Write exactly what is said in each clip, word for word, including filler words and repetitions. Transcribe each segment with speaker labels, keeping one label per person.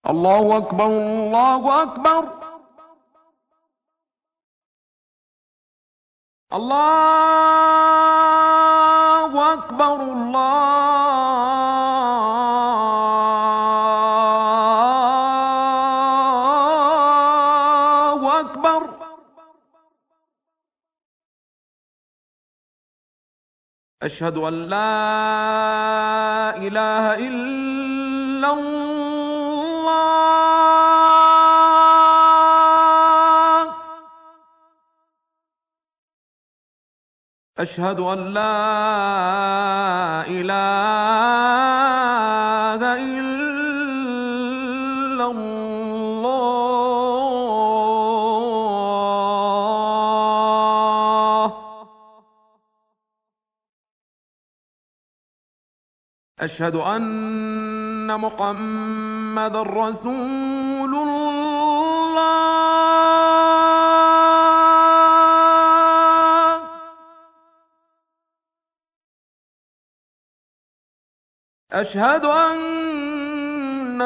Speaker 1: الله أكبر الله أكبر. الله أكبر الله أكبر. أشهد أن لا إله إلا الله. أشهد أن لا إله إلا الله. أشهد أن محمدًا رسول الله. أشهد أن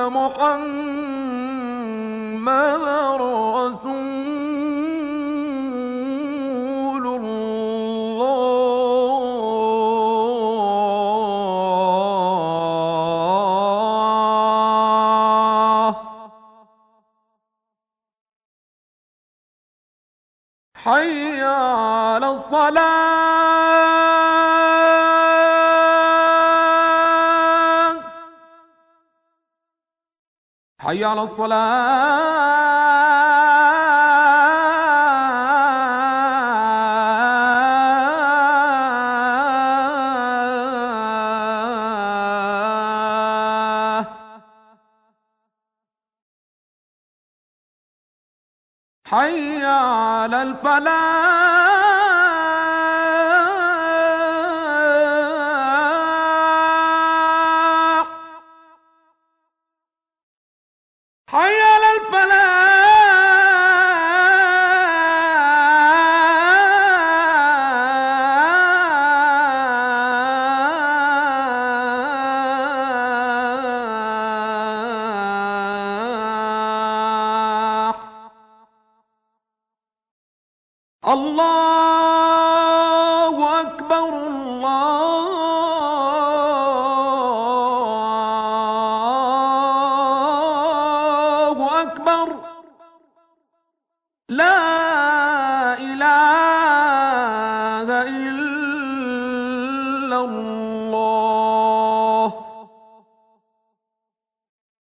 Speaker 1: محمدًا رسول الله. حي على الصلاة. حي على الصلاة. حي على الفلاح. حي على الفلاح. الله